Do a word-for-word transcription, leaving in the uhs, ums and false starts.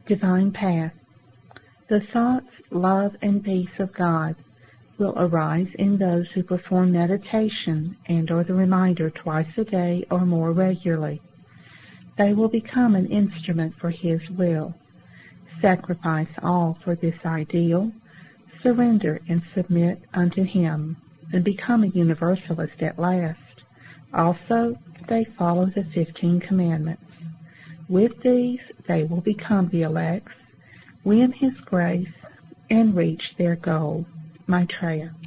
Divine Path. The thoughts, love, and peace of God will arise in those who perform meditation and or the reminder twice a day or more regularly. They will become an instrument for His will. Sacrifice all for this ideal, surrender and submit unto Him, and become a universalist at last. Also, they follow the fifteen commandments. With these, they will become the elects, win His grace, and reach their goal. Maitreya.